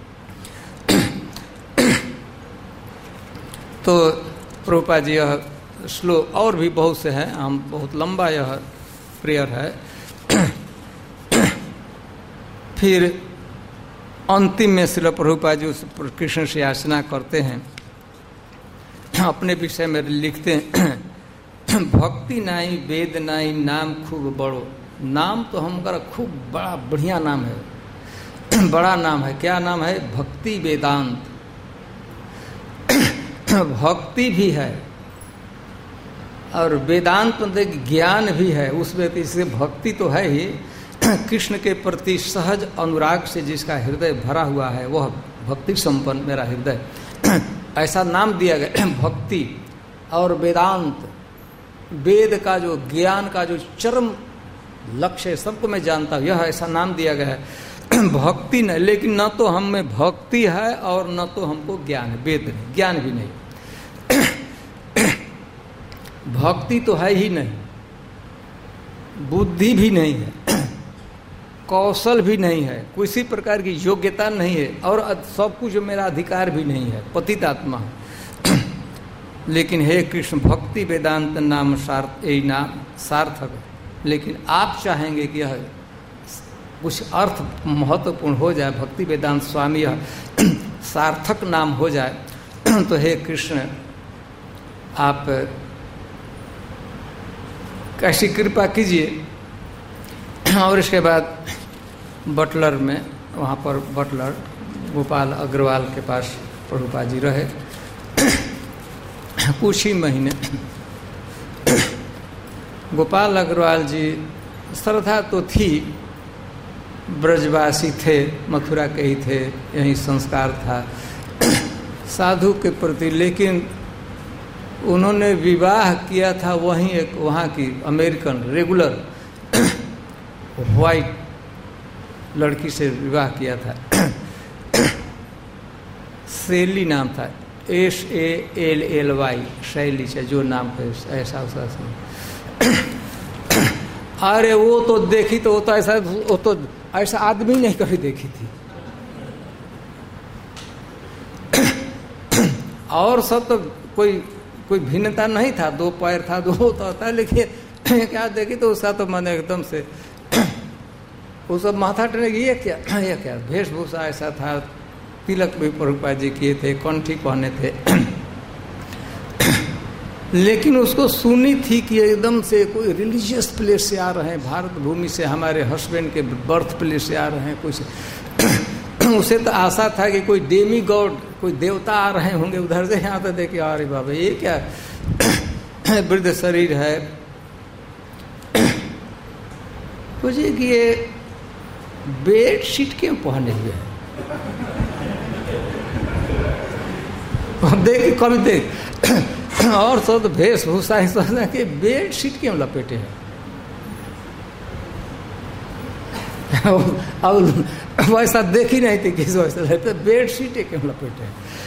तो प्रभुपाद जी यह श्लोक और भी बहुत से हैं, हम बहुत लंबा यह प्रेयर है। फिर अंतिम में श्रील प्रभुपाद जी उस कृष्ण से याचना करते हैं, अपने विषय में लिखते हैं, भक्ति नाई वेद नाई नाम खूब बड़ो। नाम तो हमारा खूब बड़ा बढ़िया नाम है, बड़ा नाम है। क्या नाम है? भक्ति वेदांत। भक्ति भी है और वेदांत मतलब ज्ञान भी है। उस व्यक्ति से भक्ति तो है ही, कृष्ण के प्रति सहज अनुराग से जिसका हृदय भरा हुआ है वह भक्ति संपन्न मेरा हृदय, ऐसा नाम दिया गया भक्ति। और वेदांत, वेद का जो ज्ञान का जो चरम लक्ष्य है, सबको मैं जानता हूँ, यह ऐसा नाम दिया गया है। भक्ति नहीं, लेकिन न तो हम में भक्ति है और न तो हमको ज्ञान है। वेद नहीं, ज्ञान भी नहीं, भक्ति तो है ही नहीं, बुद्धि भी नहीं है, कौशल भी नहीं है, किसी प्रकार की योग्यता नहीं है, और सब कुछ मेरा अधिकार भी नहीं है, पतित आत्मा है। लेकिन हे कृष्ण, भक्ति वेदांत नाम सार्थ यही नाम सार्थक। लेकिन आप चाहेंगे कि यह कुछ अर्थ महत्वपूर्ण हो जाए, भक्ति वेदांत स्वामी यह सार्थक नाम हो जाए, तो हे कृष्ण आप कैसी कृपा कीजिए। और इसके बाद बटलर में, वहाँ पर बटलर गोपाल अग्रवाल के पास प्रभुपाद जी रहे कुछ ही महीने। गोपाल अग्रवाल जी श्रद्धा तो थी, ब्रजवासी थे, मथुरा के ही थे, यही संस्कार था साधु के प्रति, लेकिन उन्होंने विवाह किया था वहीं एक वहाँ की अमेरिकन रेगुलर वाइट लड़की से विवाह किया था। शैली नाम था, S A L L Y, Sally से जो नाम है ऐसा उसका। अरे वो तो देखी तो वो तो ऐसा वो तो ऐसा आदमी नहीं कभी देखी थी। और सब तो कोई कोई भिन्नता नहीं था, दो पैर था, दो तो था, लेकिन क्या देखी तो उसका तो मन एकदम से वो सब माथा टेनेगी, ये क्या ये क्या वेशभूषा ऐसा था, तिलक भी प्रभुपाद जी किए थे, कंठी पहने थे। लेकिन उसको सुनी थी कि एकदम से कोई रिलीजियस प्लेस से आ रहे हैं, भारत भूमि से, हमारे हस्बैंड के बर्थ प्लेस से आ रहे हैं कुछ। उसे तो आशा था कि कोई डेमी गॉड, कोई देवता आ रहे होंगे उधर से। यहाँ तो देखे अरे बाबा ये क्या वृद्ध शरीर है। सोचिए कि ये बेड शीट क्यों पहने हुए हैं। देख कभी देख और सब तो वेशभूषा ही सोचना कि बेड शीट क्यों लपेटे हैं। अब वैसा देखी नहीं थी किसी वैसा तो बेड शीट क्यों लपेटे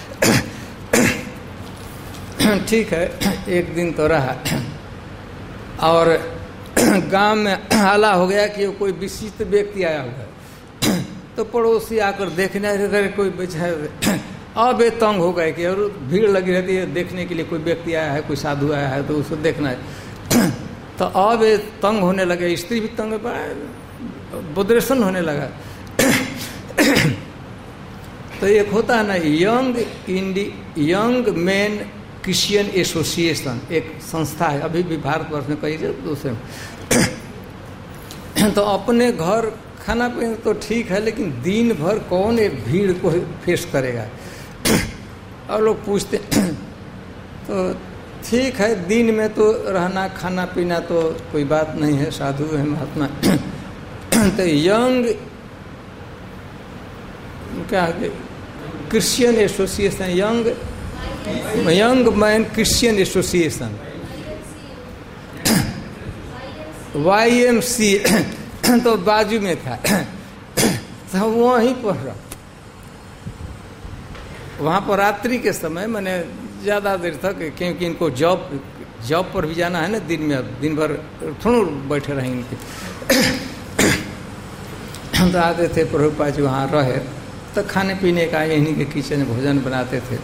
हैं। ठीक है, एक दिन तो रहा और गांव में हाला हो गया कि कोई विशिष्ट व्यक्ति आया हुआ है। तो पड़ोसी आकर देखने रहे कोई बेचारे, अब ये तंग हो गए कि और भीड़ लगी रहती है देखने के लिए, कोई व्यक्ति आया है, कोई साधु आया है तो उसको देखना है। तो अब ये तंग होने लगे, स्त्री भी तंग बुद्रेशन होने लगा। तो एक होता है ना यंग इंडी यंग मैन क्रिश्चियन एसोसिएशन, एक संस्था है अभी भी भारतवर्ष में कई दूसरे। तो अपने घर खाना पीना तो ठीक है, लेकिन दिन भर कौन एक भीड़ को फेस करेगा। और लोग पूछते तो ठीक है, दिन में तो रहना खाना पीना तो कोई बात नहीं है, साधु है महात्मा। तो यंग क्या Christian association, young young man Christian association, Y M C, तो बाजू में था। तो वहीं पर रहा, वहाँ पर रात्रि के समय मैंने ज़्यादा देर तक, क्योंकि इनको जॉब जॉब पर भी जाना है ना दिन में, अब दिन भर थोड़ा बैठे रहेंगे। तो आते थे प्रभुपाद जी वहाँ रहे, तो खाने पीने का यहीं के किचन में भोजन बनाते थे।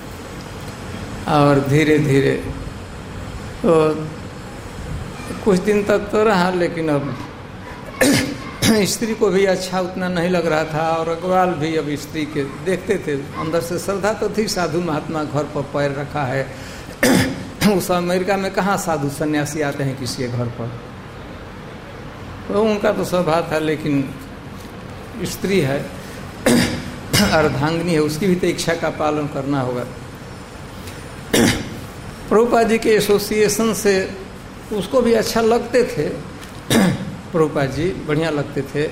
और धीरे धीरे तो कुछ दिन तक तो रहा, लेकिन अब स्त्री को भी अच्छा उतना नहीं लग रहा था, और अग्रवाल भी अब स्त्री के देखते थे, अंदर से श्रद्धा तो थी, साधु महात्मा घर पर पैर रखा है। उस अमेरिका में कहाँ साधु सन्यासी आते हैं किसी के घर पर, तो उनका तो स्वभाव था, लेकिन स्त्री है अर्धांगिनी है, उसकी भी तो इच्छा का पालन करना होगा। प्रभुपाद जी के एसोसिएशन से उसको भी अच्छा लगते थे, प्रभुपाद जी बढ़िया लगते थे।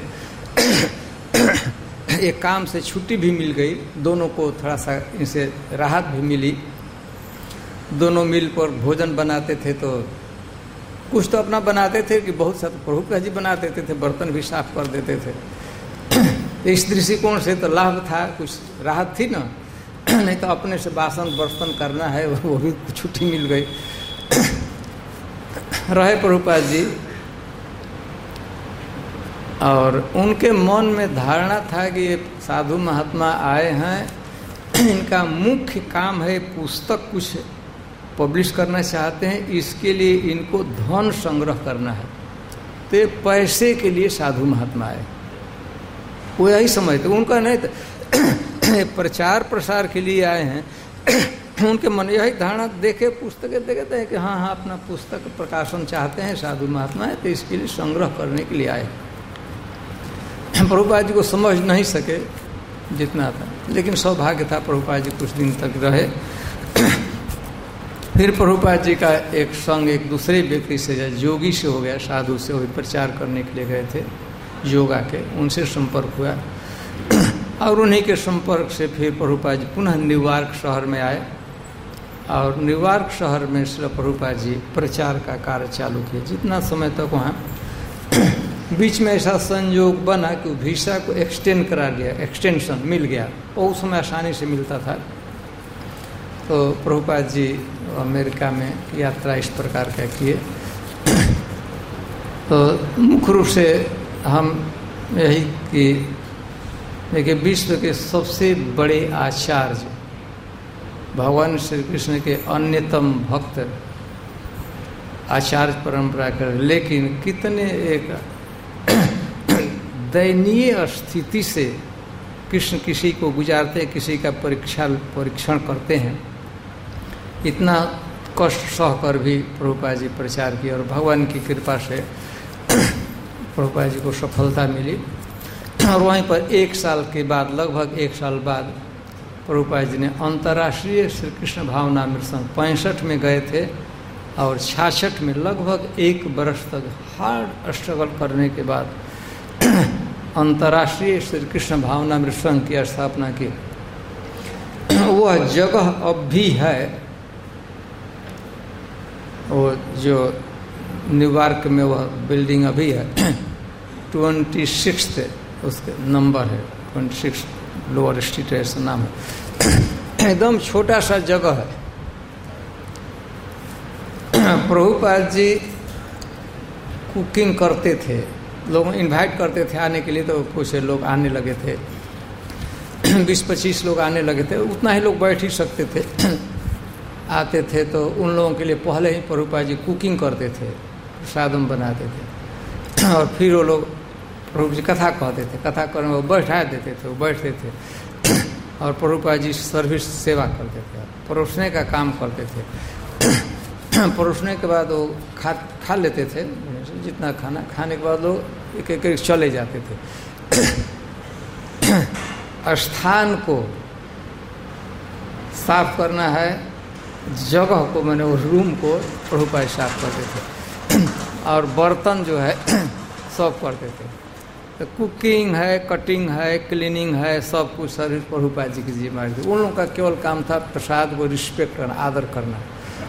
एक काम से छुट्टी भी मिल गई, दोनों को थोड़ा सा इनसे राहत भी मिली। दोनों मिल पर भोजन बनाते थे, तो कुछ तो अपना बनाते थे कि बहुत सा तो प्रभुपाद जी बना देते थे, बर्तन भी साफ कर देते थे। इस दृष्टिकोण से तो लाभ था, कुछ राहत थी ना, नहीं तो अपने से बासन बर्तन करना है, वो भी छुट्टी मिल गई। रहे प्रभुपाद जी, और उनके मन में धारणा था कि ये साधु महात्मा आए हैं, इनका मुख्य काम है पुस्तक कुछ पब्लिश करना चाहते हैं, इसके लिए इनको धन संग्रह करना है, तो ये पैसे के लिए साधु महात्मा आए, वो यही समझते। उनका नहीं तो प्रचार प्रसार के लिए आए हैं। उनके मन यही धारणा देखे, पुस्तकें देखते हैं कि हाँ हाँ अपना पुस्तक प्रकाशन चाहते हैं साधु महात्मा है, तो इसके लिए संग्रह करने के लिए आए। प्रभुपाद जी को समझ नहीं सके जितना था, लेकिन सौभाग्य था प्रभुपाद जी कुछ दिन तक रहे। फिर प्रभुपाद जी का एक संग एक दूसरे व्यक्ति से, जोगी से हो गया, साधु से, वो प्रचार करने के लिए गए थे योगा के, उनसे संपर्क हुआ। और उन्हीं के संपर्क से फिर प्रभुपाद जी पुनः न्यूयॉर्क शहर में आए, और न्यूयॉर्क शहर में श्री प्रभुपाद जी प्रचार का कार्य चालू किए। जितना समय तक वहाँ बीच में ऐसा संयोग बना कि वीसा को एक्सटेंड करा दिया, एक्सटेंशन मिल गया, और उस समय आसानी से मिलता था। तो प्रभुपाद जी अमेरिका में यात्रा इस प्रकार का किए। तो मुख्य रूप से हम यही कि देखिए, विश्व के सबसे बड़े आचार्य भगवान श्री कृष्ण के अन्यतम भक्त आचार्य परंपरा कर, लेकिन कितने एक दयनीय स्थिति से कृष्ण किसी को गुजारते, किसी का परीक्षा परीक्षण करते हैं, इतना कष्ट सहकर भी प्रभुपाद जी प्रचार किया, और भगवान की कृपा से प्रभुपाद जी को सफलता मिली। और वहीं पर एक साल के बाद, लगभग एक साल बाद, प्रभुपाद जी ने अंतर्राष्ट्रीय श्री कृष्ण भावनामृत संघ पैंसठ में गए थे, और छियासठ में लगभग एक बरस तक हार्ड स्ट्रगल करने के बाद अंतर्राष्ट्रीय श्री कृष्ण भावनामृत संघ की स्थापना की। वह जगह अब भी है, वो जो न्यूयॉर्क में वह बिल्डिंग अभी है, ट्वेंटी सिक्स उसके नंबर है, ट्वेंटी सिक्स लोअर स्ट्रीट ऐसा नाम है। एकदम छोटा सा जगह है। प्रभुपाद जी कुकिंग करते थे, लोग इनवाइट करते थे आने के लिए, तो कुछ लोग आने लगे थे, बीस पच्चीस लोग आने लगे थे, उतना ही लोग बैठ ही सकते थे। आते थे तो उन लोगों के लिए पहले ही प्रभुपाद जी कुकिंग करते थे, प्रसादम बनाते थे, और फिर वो लोग प्रभु जी कथा कहते थे, कथा करने वो बैठा देते थे, वो बैठते थे, और प्रभुपाद जी सर्विस सेवा करते थे, परोसने का काम करते थे। परोसने के बाद वो खा खा लेते थे, जितना खाना खाने के बाद लोग एक एक चले जाते थे। स्थान को साफ करना है, जगह को, मैंने उस रूम को प्रभुपाद साफ करते थे, और बर्तन जो है सब करते थे। तो कुकिंग है, कटिंग है, क्लीनिंग है, सब कुछ सर्विस प्रभुपाद जी की जिम्मेदारी थी। उन लोगों का केवल काम था प्रसाद को रिस्पेक्ट करना, आदर करना।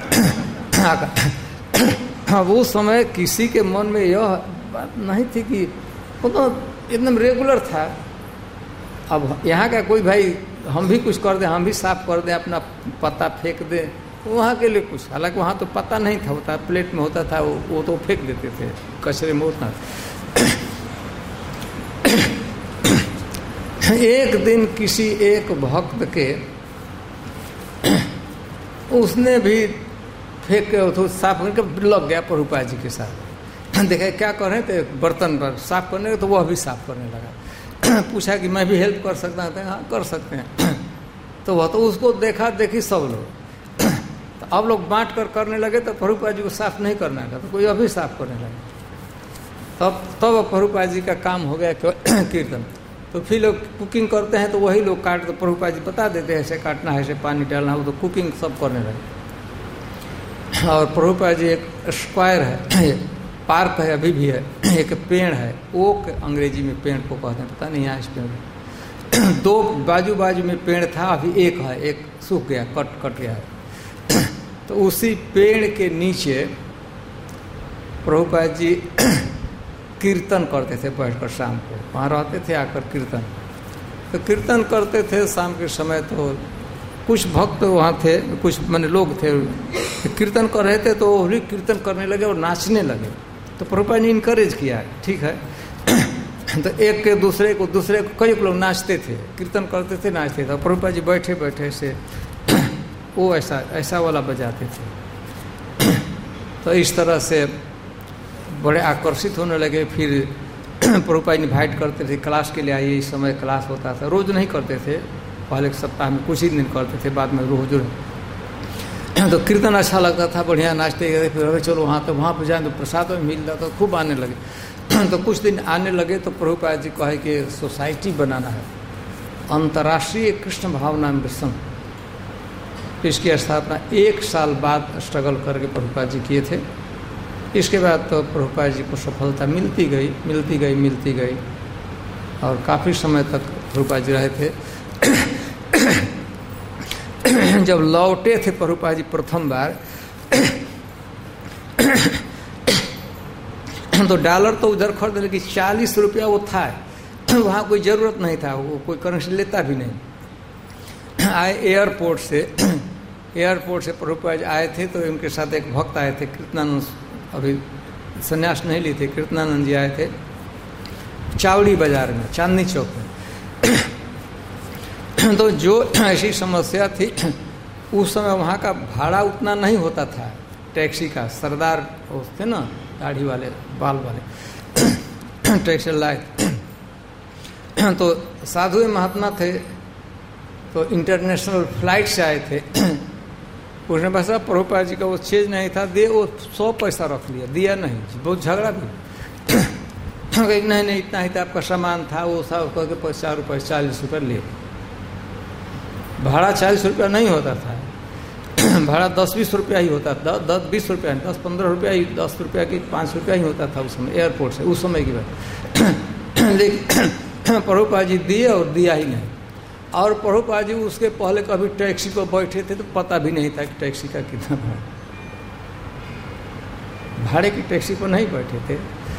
अब उस समय किसी के मन में यह बात नहीं थी कि वो तो एकदम रेगुलर था। अब यहाँ का कोई भाई हम भी कुछ कर दें, हम भी साफ कर दें, अपना पत्ता फेंक दें, वहाँ के लिए कुछ, हालांकि वहाँ तो पता नहीं था, होता प्लेट में होता था, वो वो तो फेंक देते थे कचरे में उतना। एक दिन किसी एक भक्त के उसने भी फेंक के तो साफ करके लग गया प्रभुपाद जी के साथ। देखा क्या कर रहे थे, बर्तन पर साफ करने, तो वह भी साफ करने लगा। पूछा कि मैं भी हेल्प कर सकता हूँ? हाँ कर सकते हैं। तो वह तो उसको देखा देखी सब लोग, तो अब लोग बांट कर करने लगे, तो प्रभुपाद जी को साफ नहीं करना था, तो कोई अभी साफ करने लगा। तब तब प्रभुपाद जी का काम हो गया कीर्तन। तो फिर लोग कुकिंग करते हैं तो वही लोग काट, तो प्रभुपाद जी बता देते हैं ऐसे काटना है, ऐसे पानी डालना, वो तो कुकिंग सब करने लगे। और प्रभुपाद जी एक स्क्वायर है, पार्क है, अभी भी है, एक पेड़ है, ओक अंग्रेजी में पेड़ को कहते हैं, पता नहीं यहाँ इस पेड़ दो बाजू बाजू में पेड़ था, अभी एक है, एक सूख गया, कट कट गया है। तो उसी पेड़ के नीचे प्रभुपाद जी कीर्तन करते थे बैठकर शाम को, वहाँ रहते थे आकर कीर्तन। तो कीर्तन करते थे शाम के समय, तो कुछ भक्त वहाँ थे, कुछ माने लोग थे, कीर्तन कर रहे थे तो वो भी कीर्तन करने लगे और नाचने लगे। तो प्रभुपाद ने इनकरेज किया, ठीक है। तो एक के दूसरे को दूसरे को कई लोग नाचते थे, कीर्तन करते थे, नाचते थे। प्रभुपाद जी बैठे बैठे से वो ऐसा ऐसा वाला बजाते थे। तो इस तरह से बड़े आकर्षित होने लगे। फिर प्रभुपाद इनवाइट करते थे, क्लास के लिए आइए, इस समय क्लास होता था। रोज़ नहीं करते थे, पहले एक सप्ताह में कुछ ही दिन करते थे, बाद में रोज रोज। तो कीर्तन अच्छा लगता था, बढ़िया नाचते गए। फिर अरे चलो वहाँ, तो वहाँ पर जाए तो प्रसाद में मिल जाता, तो खूब आने लगे। तो कुछ दिन आने लगे तो प्रभुपाद जी कहे कि सोसाइटी बनाना है, अंतर्राष्ट्रीय कृष्ण भावनामृत संघ। इसकी स्थापना एक साल बाद स्ट्रगल करके प्रभुपाद जी किए थे। इसके बाद तो प्रभुपाद जी को सफलता मिलती गई मिलती गई मिलती गई और काफ़ी समय तक प्रभुपाद जी रहे थे। जब लौटे थे प्रभुपाद जी प्रथम बार, तो डॉलर तो उधर खरीद, लेकिन चालीस रुपया वो था, वहाँ कोई ज़रूरत नहीं था, वो कोई करेंसी लेता भी नहीं। आए एयरपोर्ट से, एयरपोर्ट से प्रभुपाद जी आए थे, तो उनके साथ एक भक्त आए थे, कीर्तनानंद, अभी संन्यास नहीं लिए थे, कीर्तनानंद जी आए थे चावड़ी बाजार में, चांदनी चौक में। तो जो ऐसी समस्या थी, उस समय वहाँ का भाड़ा उतना नहीं होता था टैक्सी का। सरदार थे ना, दाढ़ी वाले, बाल वाले, टैक्सी लाए। तो साधु महात्मा थे, तो इंटरनेशनल फ्लाइट से आए थे। उसने बस प्रभुपाद जी का वो चीज नहीं था, दे वो सौ पैसा रख लिया, दिया नहीं, बहुत झगड़ा भी। नहीं नहीं इतना ही था, आपका सामान था, वो सब कह के पचास रुपये चालीस रुपये लिए। भाड़ा चालीस रुपया नहीं होता था, भाड़ा दस बीस रुपया ही होता था, दस बीस रुपया दस पंद्रह रुपया ही, दस रुपया की पाँच रुपया ही होता था उस समय एयरपोर्ट से, उस समय की बात। लेकिन प्रभुपाद जी दिए और दिया ही नहीं। और प्रभुपाद जी उसके पहले कभी टैक्सी पर बैठे थे तो पता भी नहीं था कि टैक्सी का कितना भाड़ा, भाड़े की टैक्सी पर नहीं बैठे थे।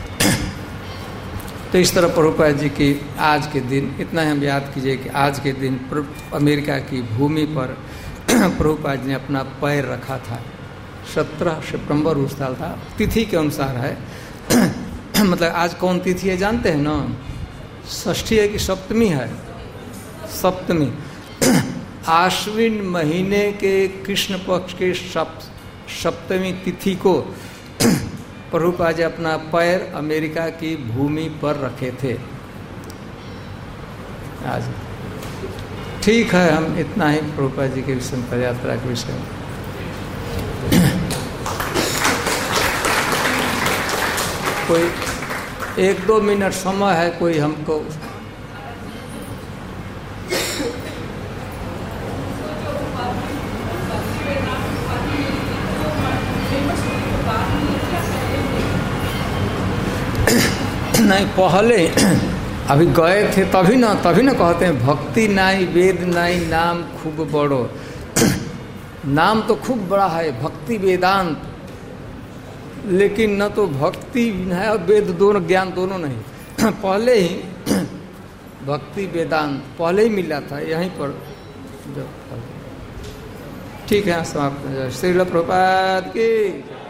तो इस तरह प्रभुपाद जी की आज के दिन, इतना हम याद कीजिए कि आज के दिन अमेरिका की भूमि पर प्रभुपाद जी ने अपना पैर रखा था। सत्रह सितंबर उस साल था, तिथि के अनुसार है। मतलब आज कौन तिथि है जानते हैं ना? षष्ठी है कि सप्तमी है? सप्तमी। आश्विन महीने के कृष्ण पक्ष के सप्तमी तिथि को प्रभुपाद जी अपना पैर अमेरिका की भूमि पर रखे थे आज। ठीक है, हम इतना ही प्रभुपाद जी के विषय में, पदयात्रा के विषय में। कोई एक दो मिनट समय है, कोई हमको नहीं, पहले अभी गए थे तभी ना तभी ना कहते हैं भक्ति नाई वेद नाई नाम खूब बड़ो। नाम तो खूब बड़ा है, भक्ति वेदांत, लेकिन न तो भक्ति है और वेद दोनों, ज्ञान दोनों नहीं। पहले ही भक्ति वेदांत पहले ही मिला था यहीं पर। ठीक है, समाप्त। श्रील प्रभुपाद की